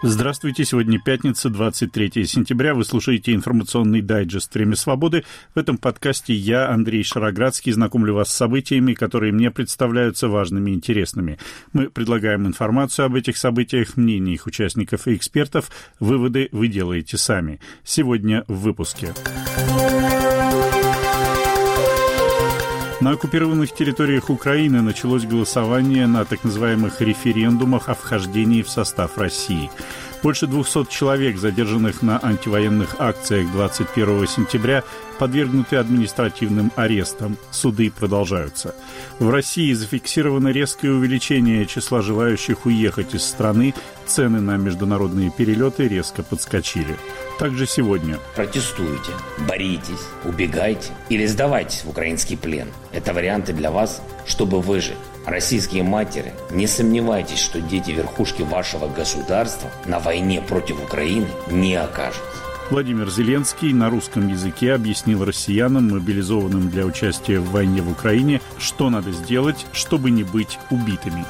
Здравствуйте, сегодня пятница, 23 сентября. Вы слушаете информационный дайджест «Время свободы». В этом подкасте я, Андрей Шароградский, знакомлю вас с событиями, которые мне представляются важными и интересными. Мы предлагаем информацию об этих событиях, мнения их участников и экспертов. Выводы вы делаете сами. Сегодня в выпуске. На оккупированных территориях Украины началось голосование на так называемых референдумах о вхождении в состав России. Больше 200 человек, задержанных на антивоенных акциях 21 сентября, подвергнуты административным арестам. Суды продолжаются. В России зафиксировано резкое увеличение числа желающих уехать из страны. Цены на международные перелеты резко подскочили. Также сегодня. Протестуйте, боритесь, убегайте или сдавайтесь в украинский плен. Это варианты для вас, чтобы выжить. Российские матери, не сомневайтесь, что дети верхушки вашего государства на войне против Украины не окажутся. Владимир Зеленский на русском языке объяснил россиянам, мобилизованным для участия в войне в Украине, что надо сделать, чтобы не быть убитыми.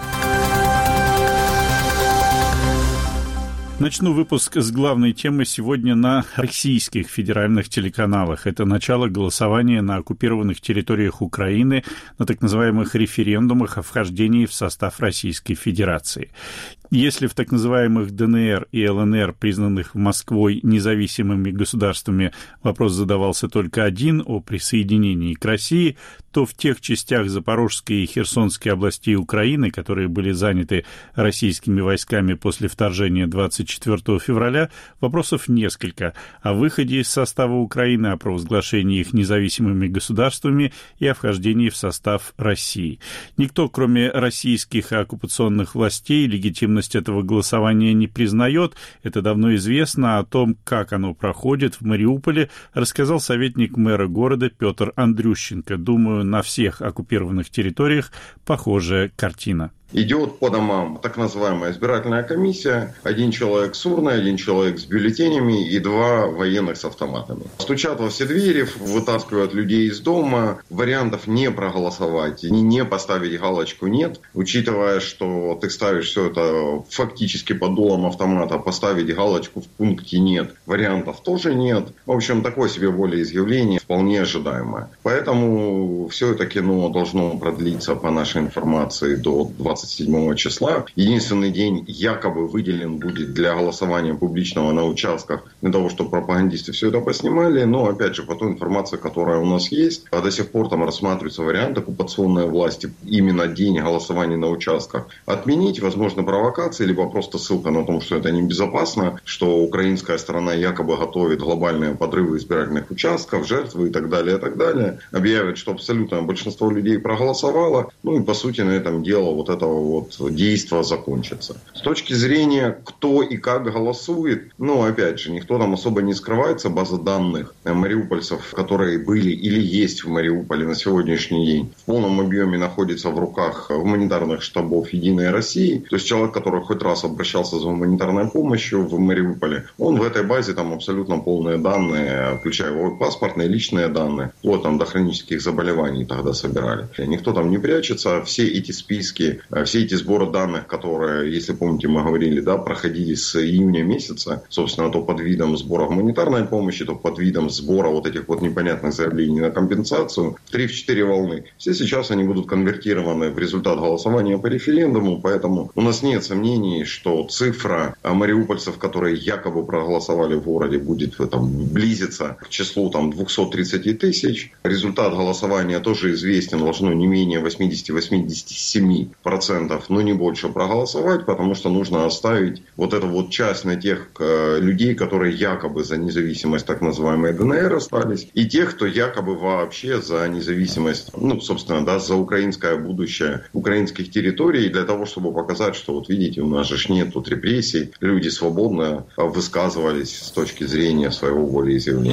Начну выпуск с главной темы сегодня на российских федеральных телеканалах. Это начало голосования на оккупированных территориях Украины на так называемых референдумах о вхождении в состав Российской Федерации. Если в так называемых ДНР и ЛНР, признанных Москвой независимыми государствами, вопрос задавался только один о присоединении к России, то в тех частях Запорожской и Херсонской областей Украины, которые были заняты российскими войсками после вторжения 24 февраля, вопросов несколько о выходе из состава Украины, о провозглашении их независимыми государствами и о вхождении в состав России. Никто, кроме российских и оккупационных властей, легитимность этого голосования не признает. Это давно известно. О том, как оно проходит в Мариуполе, рассказал советник мэра города Петр Андрющенко. Думаю, на всех оккупированных территориях похожая картина. Идет по домам так называемая избирательная комиссия. Один человек с урной, один человек с бюллетенями и два военных с автоматами. Стучат во все двери, вытаскивают людей из дома. Вариантов не проголосовать, не поставить галочку нет. Учитывая, что ты ставишь все это фактически под дулом автомата, поставить галочку в пункте нет. Вариантов тоже нет. В общем, такое себе волеизъявление вполне ожидаемое. Поэтому все это кино должно продлиться, по нашей информации, до 27 числа. Единственный день якобы выделен будет для голосования публичного на участках, для того, чтобы пропагандисты все это поснимали. Но, опять же, по той информации, которая у нас есть, до сих пор там рассматривается вариант оккупационной власти именно день голосования на участках отменить. Возможно, провокации, либо просто ссылка на то, что это небезопасно, что украинская сторона якобы готовит глобальные подрывы избирательных участков, жертвы и так далее, и так далее. Объявят, что абсолютное большинство людей проголосовало. Ну и, по сути, на этом дело вот этого действа закончится. С точки зрения, кто и как голосует, опять же, никто там особо не скрывается. База данных мариупольцев, которые были или есть в Мариуполе на сегодняшний день, в полном объеме находится в руках гуманитарных штабов «Единой России». То есть человек, который хоть раз обращался за гуманитарной помощью в Мариуполе, он в этой базе там абсолютно полные данные, включая его паспортные, личные данные, вот там до хронических заболеваний тогда собирали. Никто там не прячется. Все эти списки, все эти сборы данных, которые, если помните, мы говорили, проходили с июня месяца, собственно, то под видом сбора гуманитарной помощи, то под видом сбора вот этих вот непонятных заявлений на компенсацию в 3-4 волны. Все сейчас они будут конвертированы в результат голосования по референдуму, поэтому у нас нет сомнений, что цифра мариупольцев, которые якобы проголосовали в городе, будет близиться к числу 230 тысяч. Результат голосования тоже известен, должно не менее 80-87%, но не больше проголосовать, потому что нужно оставить вот эту вот часть на тех людей, которые якобы за независимость так называемой ДНР остались, и тех, кто якобы вообще за независимость, собственно, за украинское будущее украинских территорий, для того, чтобы показать, что вот видите, у нас же нет тут репрессий, люди свободно высказывались с точки зрения своего волеизъявления.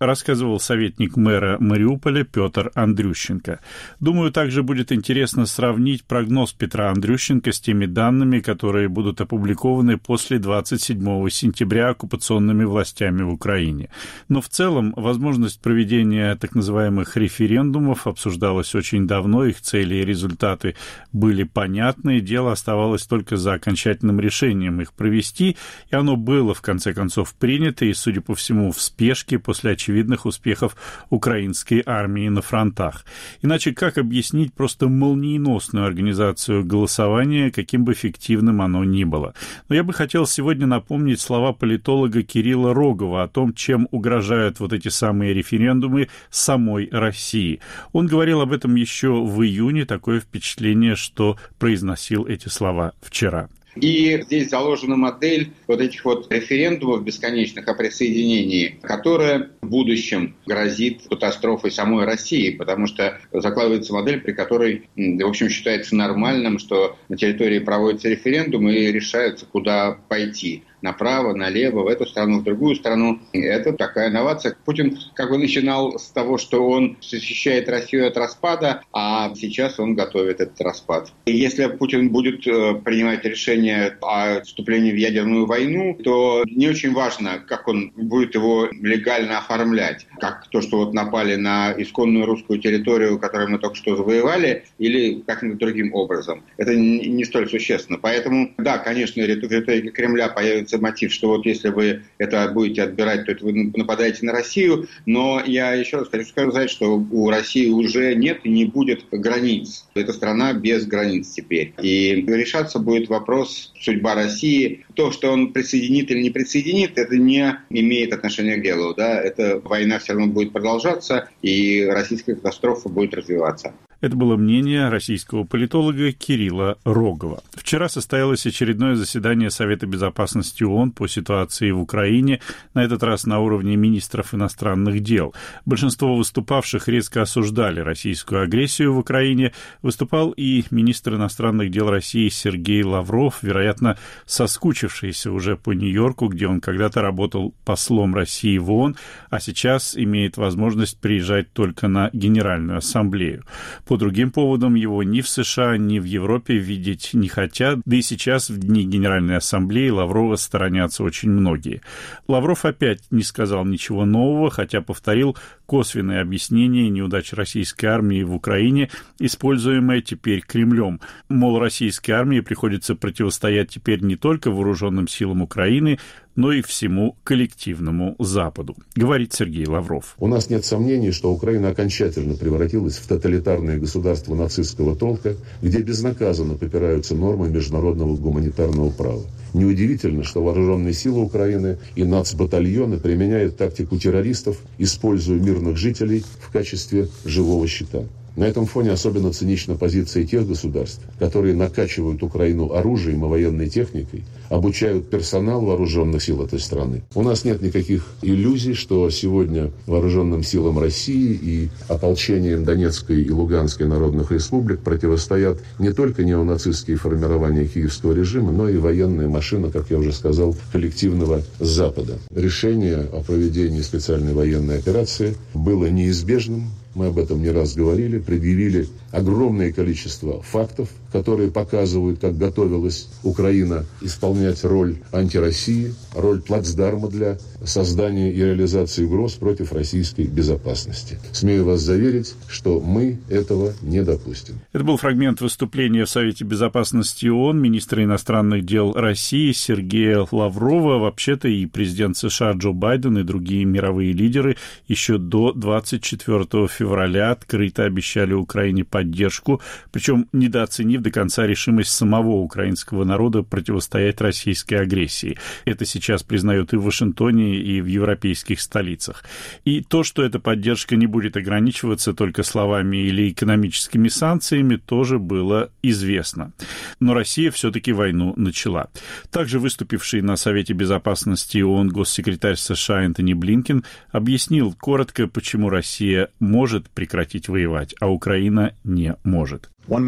рассказывал советник мэра Мариуполя Петр Андрющенко. Думаю, также будет интересно сравнить прогноз Петра Андрющенко с теми данными, которые будут опубликованы после 27 сентября оккупационными властями в Украине. Но в целом возможность проведения так называемых референдумов обсуждалась очень давно, их цели и результаты были понятны, дело оставалось только за окончательным решением их провести, и оно было в конце концов принято, и, судя по всему, в спешке после очевидных успехов украинской армии на фронтах. Иначе как объяснить просто молниеносную организацию голосования, каким бы эффективным оно ни было? Но я бы хотел сегодня напомнить слова политолога Кирилла Рогова о том, чем угрожают вот эти самые референдумы самой России. Он говорил об этом еще в июне, такое впечатление, что произносил эти слова вчера. И здесь заложена модель вот этих вот референдумов бесконечных о присоединении, которая в будущем грозит катастрофой самой России, потому что закладывается модель, при которой, в общем, считается нормальным, что на территории проводятся референдумы и решается, куда пойти. Направо, налево, в эту страну, в другую страну. Это такая инновация. Путин как бы начинал с того, что он защищает Россию от распада, а сейчас он готовит этот распад. И если Путин будет принимать решение о вступлении в ядерную войну, то не очень важно, как он будет его легально оформлять. Как то, что вот напали на исконную русскую территорию, которую мы только что завоевали, или как-нибудь другим образом. Это не столь существенно. Поэтому, да, конечно, в риторике Кремля появится мотив, что вот если вы это будете отбирать, то это вы нападаете на Россию. Но я еще раз хочу сказать, что у России уже нет и не будет границ. Это страна без границ теперь. И решаться будет вопрос судьба России. То, что он присоединит или не присоединит, это не имеет отношения к делу. Да? Эта война все равно будет продолжаться, и российская катастрофа будет развиваться. Это было мнение российского политолога Кирилла Рогова. Вчера состоялось очередное заседание Совета безопасности ООН по ситуации в Украине, на этот раз на уровне министров иностранных дел. Большинство выступавших резко осуждали российскую агрессию в Украине. Выступал и министр иностранных дел России Сергей Лавров, вероятно, соскучившийся уже по Нью-Йорку, где он когда-то работал послом России в ООН, а сейчас имеет возможность приезжать только на Генеральную ассамблею. По другим поводам его ни в США, ни в Европе видеть не хотят, да и сейчас в дни Генеральной Ассамблеи Лаврова сторонятся очень многие. Лавров опять не сказал ничего нового, хотя повторил косвенное объяснение неудач российской армии в Украине, используемое теперь Кремлем. Мол, российской армии приходится противостоять теперь не только вооруженным силам Украины, но и всему коллективному Западу, говорит Сергей Лавров. У нас нет сомнений, что Украина окончательно превратилась в тоталитарное государство нацистского толка, где безнаказанно попираются нормы международного гуманитарного права. Неудивительно, что вооруженные силы Украины и нацбатальоны применяют тактику террористов, используя мирных жителей в качестве живого щита. На этом фоне особенно цинична позиция тех государств, которые накачивают Украину оружием и военной техникой, обучают персонал вооруженных сил этой страны. У нас нет никаких иллюзий, что сегодня вооруженным силам России и ополчением Донецкой и Луганской народных республик противостоят не только неонацистские формирования киевского режима, но и военная машина, как я уже сказал, коллективного Запада. Решение о проведении специальной военной операции было неизбежным. Мы об этом не раз говорили, предъявили огромное количество фактов, которые показывают, как готовилась Украина исполнять роль антироссии, роль плацдарма для создания и реализации угроз против российской безопасности. Смею вас заверить, что мы этого не допустим. Это был фрагмент выступления в Совете безопасности ООН министра иностранных дел России Сергея Лаврова. Вообще-то и президент США Джо Байден, и другие мировые лидеры еще до 24 февраля открыто обещали Украине поддержку, причем недооценив до конца решимость самого украинского народа противостоять российской агрессии. Это сейчас признают и в Вашингтоне, и в европейских столицах. И то, что эта поддержка не будет ограничиваться только словами или экономическими санкциями, тоже было известно. Но Россия все-таки войну начала. Также выступивший на Совете безопасности ООН госсекретарь США Энтони Блинкен объяснил коротко, почему Россия может прекратить воевать, а Украина не может.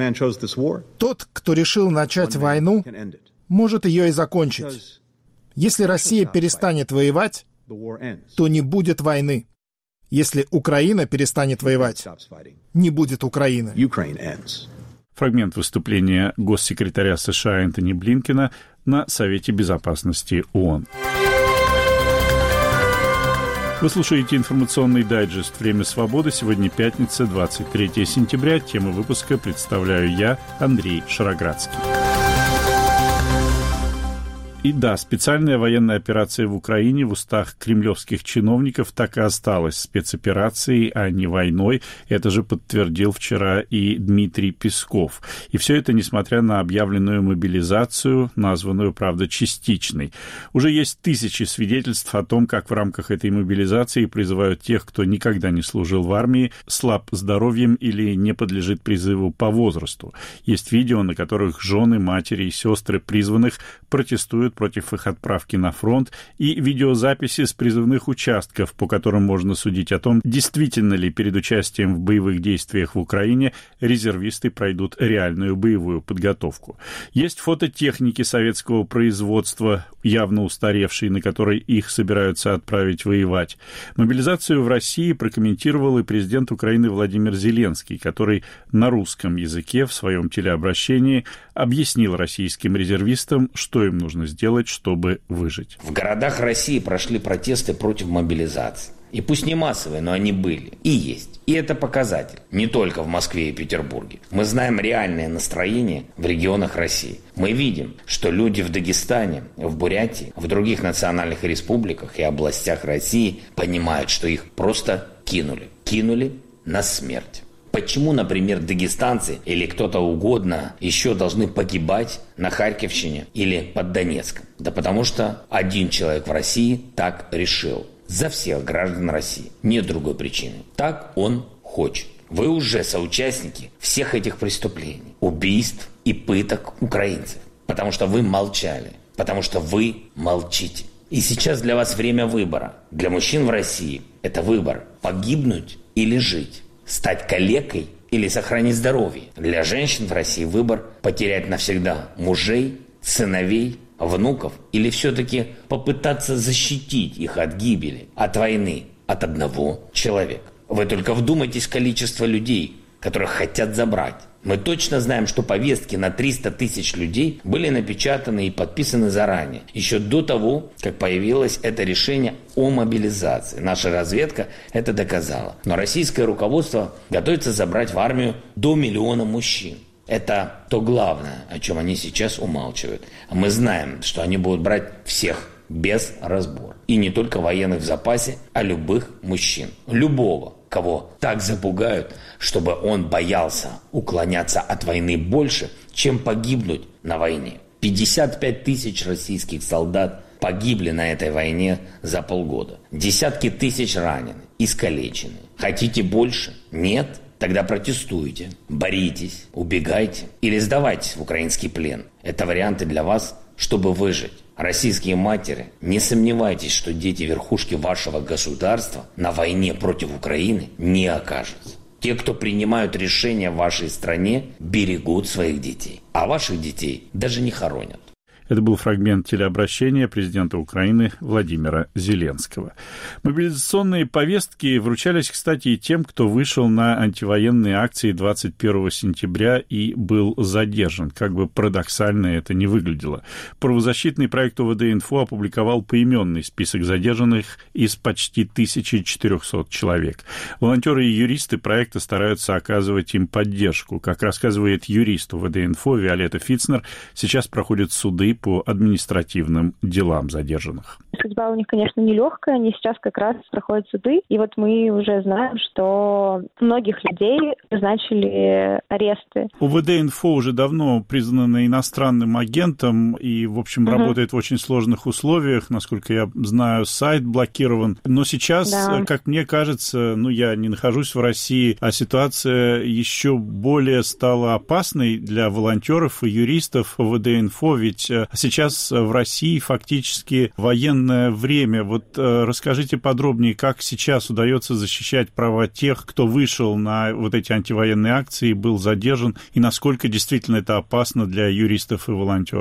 Тот, кто решил начать войну, может ее и закончить. Если Россия перестанет воевать, то не будет войны. Если Украина перестанет воевать, не будет Украины. Фрагмент выступления госсекретаря США Энтони Блинкена на Совете Безопасности ООН. Вы слушаете информационный дайджест «Время свободы». Сегодня пятница, 23 сентября. Тему выпуска представляю я, Андрей Шароградский. И да, специальная военная операция в Украине в устах кремлевских чиновников так и осталась спецоперацией, а не войной. Это же подтвердил вчера и Дмитрий Песков. И все это несмотря на объявленную мобилизацию, названную, правда, частичной. Уже есть тысячи свидетельств о том, как в рамках этой мобилизации призывают тех, кто никогда не служил в армии, слаб здоровьем или не подлежит призыву по возрасту. Есть видео, на которых жены, матери и сестры призванных протестуют против их отправки на фронт, и видеозаписи с призывных участков, по которым можно судить о том, действительно ли перед участием в боевых действиях в Украине резервисты пройдут реальную боевую подготовку. Есть фото техники советского производства, явно устаревшей, на которой их собираются отправить воевать. Мобилизацию в России прокомментировал и президент Украины Владимир Зеленский, который на русском языке в своем телеобращении объяснил российским резервистам, что им нужно сделать, чтобы выжить. В городах России прошли протесты против мобилизации. И пусть не массовые, но они были и есть. И это показатель. Не только в Москве и Петербурге. Мы знаем реальное настроение в регионах России. Мы видим, что люди в Дагестане, в Бурятии, в других национальных республиках и областях России понимают, что их просто кинули. Кинули на смерть. Почему, например, дагестанцы или кто-то угодно еще должны погибать на Харьковщине или под Донецком? Да потому что один человек в России так решил. За всех граждан России. Нет другой причины. Так он хочет. Вы уже соучастники всех этих преступлений, убийств и пыток украинцев. Потому что вы молчали. Потому что вы молчите. И сейчас для вас время выбора. Для мужчин в России это выбор: погибнуть или жить. Стать калекой или сохранить здоровье. Для женщин в России выбор: потерять навсегда мужей, сыновей, внуков или все-таки попытаться защитить их от гибели, от войны, от одного человека. Вы только вдумайтесь в количество людей, которых хотят забрать. Мы точно знаем, что повестки на 300 тысяч людей были напечатаны и подписаны заранее, еще до того, как появилось это решение о мобилизации. Наша разведка это доказала. Но российское руководство готовится забрать в армию до 1 миллиона мужчин. Это то главное, о чем они сейчас умалчивают. Мы знаем, что они будут брать всех без разбора. И не только военных в запасе, а любых мужчин. Любого, кого так запугают, чтобы он боялся уклоняться от войны больше, чем погибнуть на войне. 55 тысяч российских солдат погибли на этой войне за полгода. Десятки тысяч ранены, искалечены. Хотите больше? Нет? Тогда протестуйте, боритесь, убегайте или сдавайтесь в украинский плен. Это варианты для вас, чтобы выжить. Российские матери, не сомневайтесь, что дети верхушки вашего государства на войне против Украины не окажутся. Те, кто принимают решения в вашей стране, берегут своих детей, а ваших детей даже не хоронят. Это был фрагмент телеобращения президента Украины Владимира Зеленского. Мобилизационные повестки вручались, кстати, и тем, кто вышел на антивоенные акции 21 сентября и был задержан. Как бы парадоксально это ни выглядело. Правозащитный проект ОВД-Инфо опубликовал поименный список задержанных из почти 1400 человек. Волонтеры и юристы проекта стараются оказывать им поддержку. Как рассказывает юрист ОВД-Инфо Виолетта Фицнер, сейчас проходят суды по административным делам задержанных. Судьба у них, конечно, нелегкая, они сейчас как раз проходят суды, и вот мы уже знаем, что многих людей назначили аресты. ОВД-Инфо уже давно признано иностранным агентом и, в общем, работает в очень сложных условиях, насколько я знаю, сайт блокирован, но сейчас, как мне кажется, я не нахожусь в России, а ситуация еще более стала опасной для волонтеров и юристов ОВД-Инфо, ведь сейчас в России фактически военное время. Вот расскажите подробнее, как сейчас удается защищать права тех, кто вышел на вот эти антивоенные акции, был задержан, и насколько действительно это опасно для юристов и волонтеров?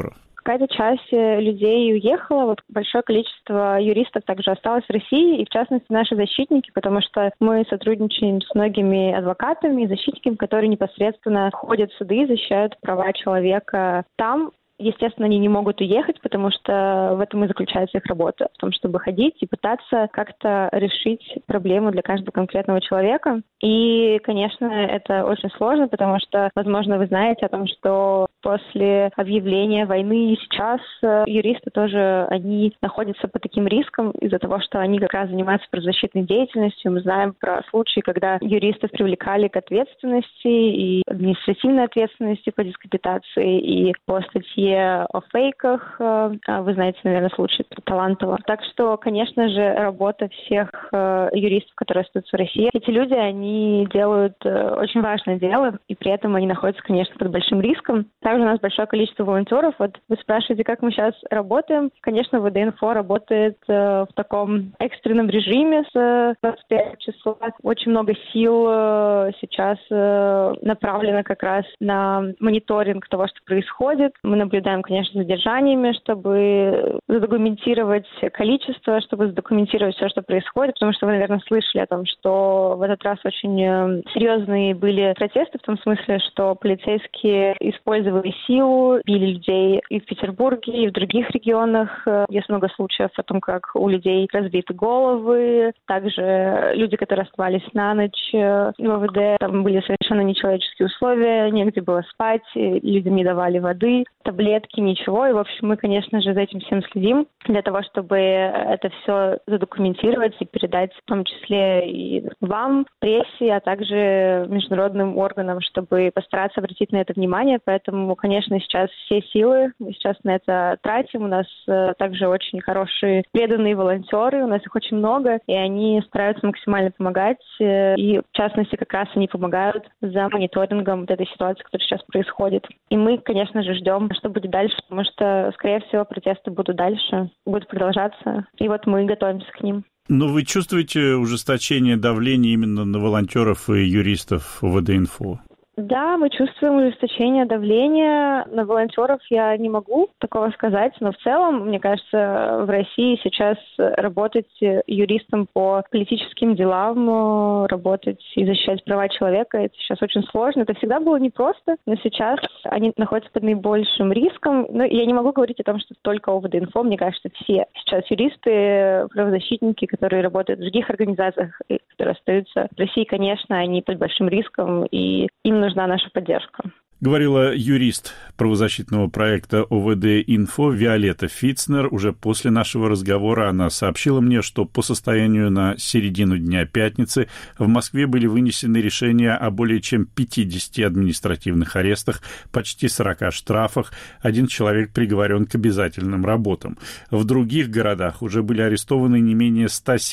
Какая-то часть людей уехала, вот большое количество юристов также осталось в России, и в частности наши защитники, потому что мы сотрудничаем с многими адвокатами и защитниками, которые непосредственно ходят в суды и защищают права человека там. Естественно, они не могут уехать, потому что в этом и заключается их работа, в том, чтобы ходить и пытаться как-то решить проблему для каждого конкретного человека. И, конечно, это очень сложно, потому что, возможно, вы знаете о том, что после объявления войны сейчас юристы тоже, они находятся под таким риском из-за того, что они как раз занимаются правозащитной деятельностью. Мы знаем про случаи, когда юристов привлекали к ответственности и административной ответственности по дискапитации и по статье о фейках. Вы знаете, наверное, случай про Талантова. Так что, конечно же, работа всех юристов, которые остаются в России, эти люди, они делают очень важное дело, и при этом они находятся, конечно, под большим риском. Также у нас большое количество волонтеров. Вот вы спрашиваете, как мы сейчас работаем. Конечно, ВД-Инфо работает в таком экстренном режиме с 25 числа. Очень много сил сейчас направлено как раз на мониторинг того, что происходит. Мы наблюдаем, конечно, за задержаниями, чтобы задокументировать количество, чтобы задокументировать все, что происходит, потому что вы, наверное, слышали о том, что в этот раз очень серьезные были протесты, в том смысле, что полицейские использовали силу, били людей и в Петербурге, и в других регионах. Есть много случаев о том, как у людей разбиты головы. Также люди, которые оставались на ночь в ОВД, там были совершенно нечеловеческие условия, негде было спать, людям не давали воды, таблетки, ничего. И, в общем, мы, конечно же, за этим всем следим для того, чтобы это все задокументировать и передать в том числе и вам, прессе, а также международным органам, чтобы постараться обратить на это внимание. Поэтому, конечно, сейчас все силы мы сейчас на это тратим. У нас также очень хорошие преданные волонтеры, у нас их очень много, и они стараются максимально помогать. И, в частности, как раз они помогают за мониторингом вот этой ситуации, которая сейчас происходит. И мы, конечно же, ждем, что будет дальше, потому что, скорее всего, протесты будут дальше, будут продолжаться. И вот мы готовимся к ним. Но вы чувствуете ужесточение давления именно на волонтеров и юристов ВД-Инфо? Да, мы чувствуем ужесточение давления. На волонтеров я не могу такого сказать, но в целом, мне кажется, в России сейчас работать юристом по политическим делам, работать и защищать права человека, это сейчас очень сложно. Это всегда было непросто, но сейчас они находятся под наибольшим риском. Но я не могу говорить о том, что только ОВД-Инфо. Мне кажется, все сейчас юристы, правозащитники, которые работают в других организациях, которые остаются в России, конечно, они под большим риском, и им нужна наша поддержка. Говорила юрист правозащитного проекта ОВД-Инфо Виолетта Фицнер. Уже после нашего разговора она сообщила мне, что по состоянию на середину дня пятницы в Москве были вынесены решения о более чем 50 административных арестах, почти 40 штрафах. 1 человек приговорен к обязательным работам. В других городах уже были арестованы не менее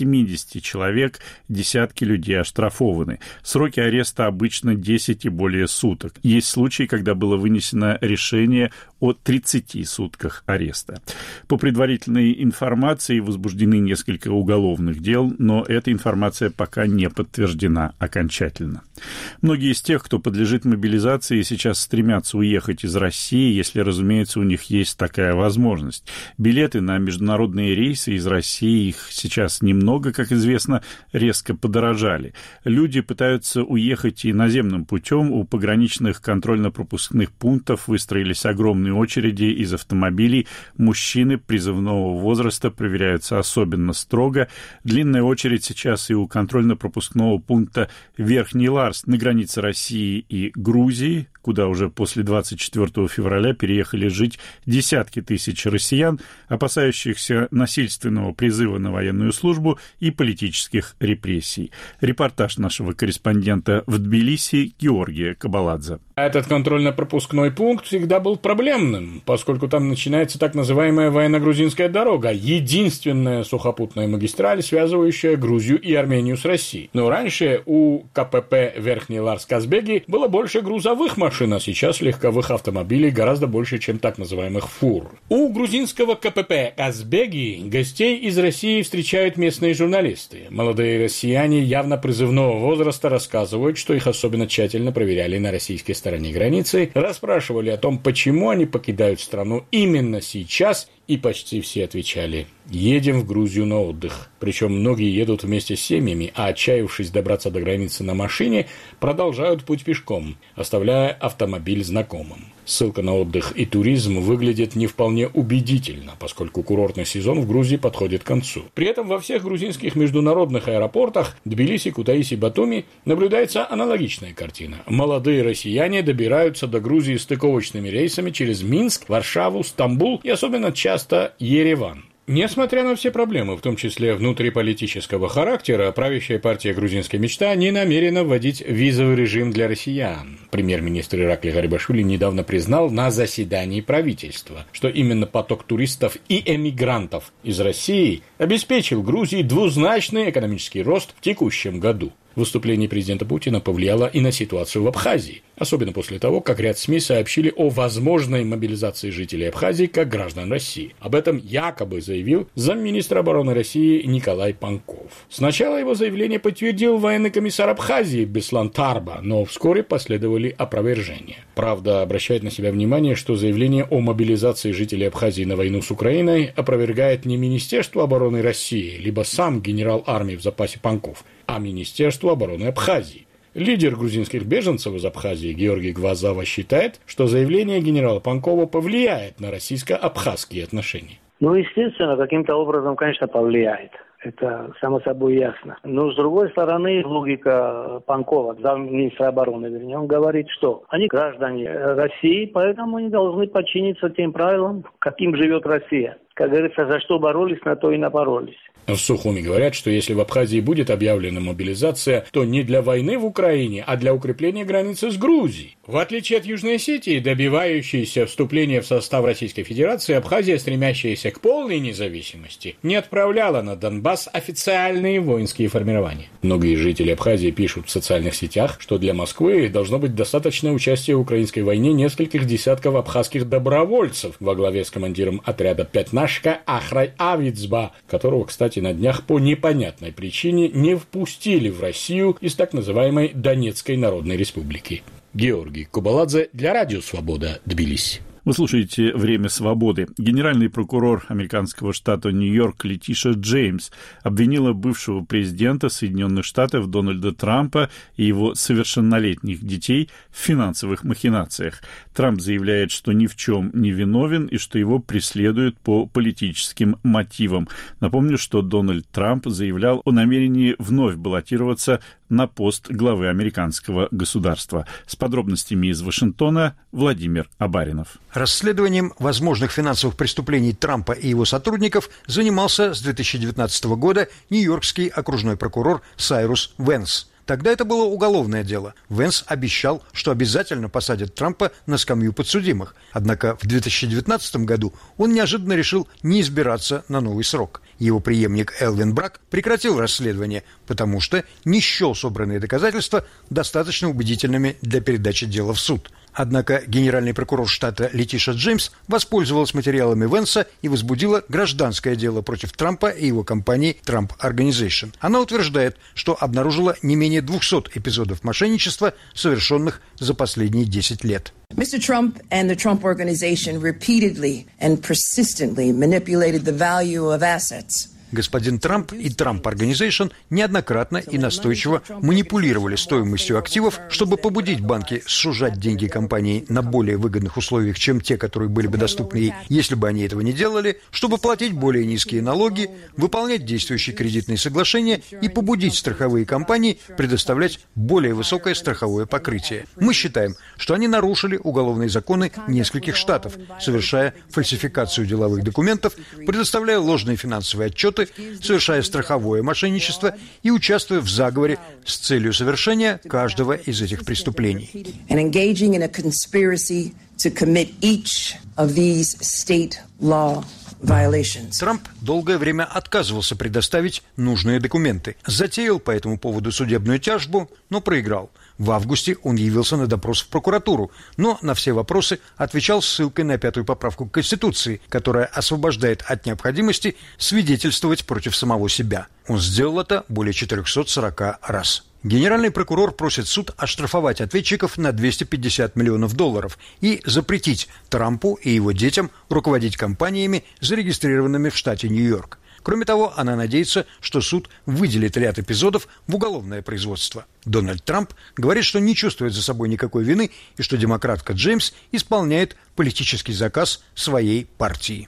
170 человек, десятки людей оштрафованы. Сроки ареста обычно 10 и более суток. Есть случаи, когда было вынесено решение о 30 сутках ареста. По предварительной информации возбуждены несколько уголовных дел, но эта информация пока не подтверждена окончательно. Многие из тех, кто подлежит мобилизации, сейчас стремятся уехать из России, если, разумеется, у них есть такая возможность. Билеты на международные рейсы из России, их сейчас немного, как известно, резко подорожали. Люди пытаются уехать и наземным путем. У пограничных контрольно-пропускных пунктов выстроились огромные очереди из автомобилей. Мужчины призывного возраста проверяются особенно строго. Длинная очередь сейчас и у контрольно-пропускного пункта Верхний Ларс на границе России и Грузии, куда уже после 24 февраля переехали жить десятки тысяч россиян, опасающихся насильственного призыва на военную службу и политических репрессий. Репортаж нашего корреспондента в Тбилиси Георгия Кабаладзе. Этот контрольно-пропускной пункт всегда был проблемным, поскольку там начинается так называемая военно-грузинская дорога, единственная сухопутная магистраль, связывающая Грузию и Армению с Россией. Но раньше у КПП Верхний Ларс-Казбеги было больше грузовых машин, машин, а сейчас легковых автомобилей гораздо больше, чем так называемых фур. У грузинского КПП «Казбеги» гостей из России встречают местные журналисты. Молодые россияне явно призывного возраста рассказывают, что их особенно тщательно проверяли на российской стороне границы, расспрашивали о том, почему они покидают страну именно сейчас, и почти все отвечали: едем в Грузию на отдых. Причем многие едут вместе с семьями, а отчаявшись добраться до границы на машине, продолжают путь пешком, оставляя автомобиль знакомым. Ссылка на отдых и туризм выглядит не вполне убедительно, поскольку курортный сезон в Грузии подходит к концу. При этом во всех грузинских международных аэропортах Тбилиси, Кутаиси, Батуми наблюдается аналогичная картина. Молодые россияне добираются до Грузии стыковочными рейсами через Минск, Варшаву, Стамбул и особенно часто Ереван. Несмотря на все проблемы, в том числе внутриполитического характера, правящая партия «Грузинская мечта» не намерена вводить визовый режим для россиян. Премьер-министр Иракли Гарибашвили недавно признал на заседании правительства, что именно поток туристов и эмигрантов из России обеспечил Грузии двузначный экономический рост в текущем году. Выступление президента Путина повлияло и на ситуацию в Абхазии, особенно после того, как ряд СМИ сообщили о возможной мобилизации жителей Абхазии как граждан России. Об этом якобы заявил замминистра обороны России Николай Панков. Сначала его заявление подтвердил военный комиссар Абхазии Беслан Тарба, но вскоре последовали опровержения. Правда, обращает на себя внимание, что заявление о мобилизации жителей Абхазии на войну с Украиной опровергает не Министерство обороны России, либо сам генерал армии в запасе Панков, а Министерство обороны Абхазии. Лидер грузинских беженцев из Абхазии Георгий Гвазава считает, что заявление генерала Панкова повлияет на российско-абхазские отношения. Естественно, каким-то образом, конечно, повлияет. Это само собой ясно. Но, с другой стороны, логика Панкова, замминистра обороны, вернее, он говорит, что они граждане России, поэтому они должны подчиниться тем правилам, каким живет Россия. Как говорится, за что боролись, на то и напоролись. В Сухуми говорят, что если в Абхазии будет объявлена мобилизация, то не для войны в Украине, а для укрепления границы с Грузией. В отличие от Южной Осетии, добивающейся вступления в состав Российской Федерации, Абхазия, стремящаяся к полной независимости, не отправляла на Донбасс официальные воинские формирования. Многие жители Абхазии пишут в социальных сетях, что для Москвы должно быть достаточно участия в украинской войне нескольких десятков абхазских добровольцев во главе с командиром отряда «Пятнашка» Ахрай Авицба, которого, кстати, на днях по непонятной причине не впустили в Россию из так называемой Донецкой Народной Республики. Георгий Кубаладзе для Радио Свобода, Тбилиси. Вы слушаете «Время свободы». Генеральный прокурор американского штата Нью-Йорк Летиша Джеймс обвинила бывшего президента Соединенных Штатов Дональда Трампа и его совершеннолетних детей в финансовых махинациях. Трамп заявляет, что ни в чем не виновен и что его преследуют по политическим мотивам. Напомню, что Дональд Трамп заявлял о намерении вновь баллотироваться на пост главы американского государства. С подробностями из Вашингтона Владимир Абаринов. Расследованием возможных финансовых преступлений Трампа и его сотрудников занимался с 2019 года нью-йоркский окружной прокурор Сайрус Венс. Тогда это было уголовное дело. Венс обещал, что обязательно посадит Трампа на скамью подсудимых. Однако в 2019 году он неожиданно решил не избираться на новый срок. Его преемник Элвин Брагг прекратил расследование, потому что не счел собранные доказательства достаточно убедительными для передачи дела в суд. Однако генеральный прокурор штата Летиша Джеймс воспользовалась материалами Венса и возбудила гражданское дело против Трампа и его компании Trump Organization. Она утверждает, что обнаружила не менее 200 эпизодов мошенничества, совершенных за последние 10 лет. Mr. Trump and the Trump Organization repeatedly and persistently manipulated the value of assets. Господин Трамп и Trump Organization неоднократно и настойчиво манипулировали стоимостью активов, чтобы побудить банки сужать деньги компании на более выгодных условиях, чем те, которые были бы доступны ей, если бы они этого не делали, чтобы платить более низкие налоги, выполнять действующие кредитные соглашения и побудить страховые компании предоставлять более высокое страховое покрытие. Мы считаем, что они нарушили уголовные законы нескольких штатов, совершая фальсификацию деловых документов, предоставляя ложные финансовые отчеты, совершая страховое мошенничество и участвуя в заговоре с целью совершения каждого из этих преступлений. violations. Трамп долгое время отказывался предоставить нужные документы. Затеял по этому поводу судебную тяжбу, но проиграл. В августе он явился на допрос в прокуратуру, но на все вопросы отвечал ссылкой на 5-ю поправку к Конституции, которая освобождает от необходимости свидетельствовать против самого себя. Он сделал это более 440 раз. Генеральный прокурор просит суд оштрафовать ответчиков на $250 миллионов и запретить Трампу и его детям руководить компаниями, зарегистрированными в штате Нью-Йорк. Кроме того, она надеется, что суд выделит ряд эпизодов в уголовное производство. Дональд Трамп говорит, что не чувствует за собой никакой вины и что демократка Джеймс исполняет политический заказ своей партии.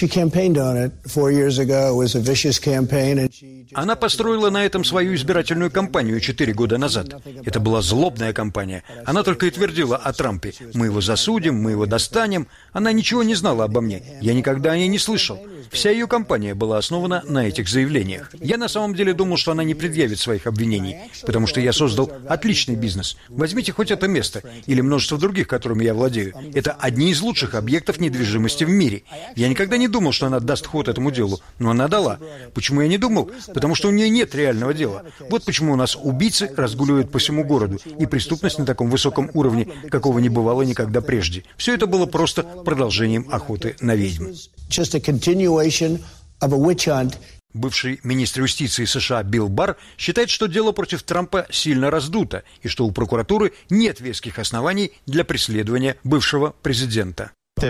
Она построила на этом свою избирательную кампанию 4 года назад. Это была злобная кампания. Она только и твердила о Трампе. Мы его засудим, мы его достанем. Она ничего не знала обо мне. Я никогда о ней не слышал. Вся ее кампания была основана на этих заявлениях. Я на самом деле думал, что она не предъявит своих обвинений, потому что я создал отличный бизнес. Возьмите хоть это место или множество других, которыми я владею. Это одни из лучших объектов недвижимости в мире. Я никогда не думал, что она даст ход этому делу, но она дала. Почему я не думал? Потому что у нее нет реального дела. Вот почему у нас убийцы разгуливают по всему городу, и преступность на таком высоком уровне, какого не бывало никогда прежде. Все это было просто продолжением охоты на ведьм. Бывший министр юстиции США Билл Барр считает, что дело против Трампа сильно раздуто, и что у прокуратуры нет веских оснований для преследования бывшего президента.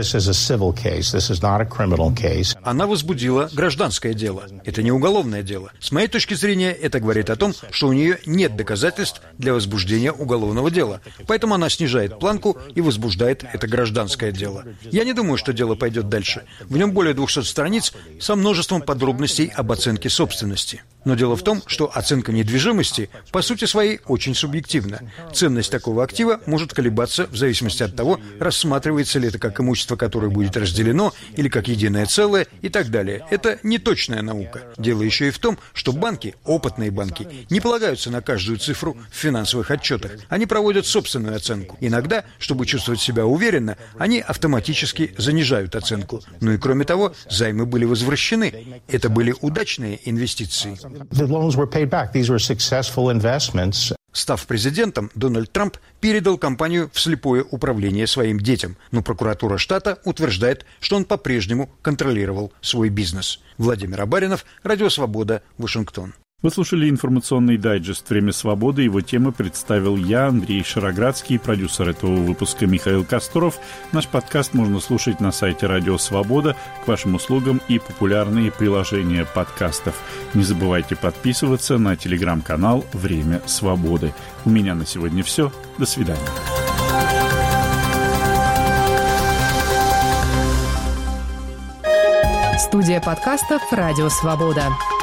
Она возбудила гражданское дело. Это не уголовное дело. С моей точки зрения, это говорит о том, что у нее нет доказательств для возбуждения уголовного дела. Поэтому она снижает планку и возбуждает это гражданское дело. Я не думаю, что дело пойдет дальше. В нем более 200 страниц со множеством подробностей об оценке собственности. Но дело в том, что оценка недвижимости по сути своей очень субъективна. Ценность такого актива может колебаться в зависимости от того, рассматривается ли это как имущество, которое будет разделено, или как единое целое, и так далее. Это не точная наука. Дело еще и в том, что банки, опытные банки, не полагаются на каждую цифру в финансовых отчетах. Они проводят собственную оценку. Иногда, чтобы чувствовать себя уверенно, они автоматически занижают оценку. Ну и кроме того, займы были возвращены. Это были удачные инвестиции. Став президентом, Дональд Трамп передал компанию в слепое управление своим детям, но прокуратура штата утверждает, что он по-прежнему контролировал свой бизнес. Владимир Абаринов, Радио Свобода, Вашингтон. Вы слушали информационный дайджест «Время свободы». Его темы представил я, Андрей Шароградский, продюсер этого выпуска Михаил Косторов. Наш подкаст можно слушать на сайте «Радио Свобода», к вашим услугам и популярные приложения подкастов. Не забывайте подписываться на телеграм-канал «Время свободы». У меня на сегодня все. До свидания. Студия подкастов «Радио Свобода».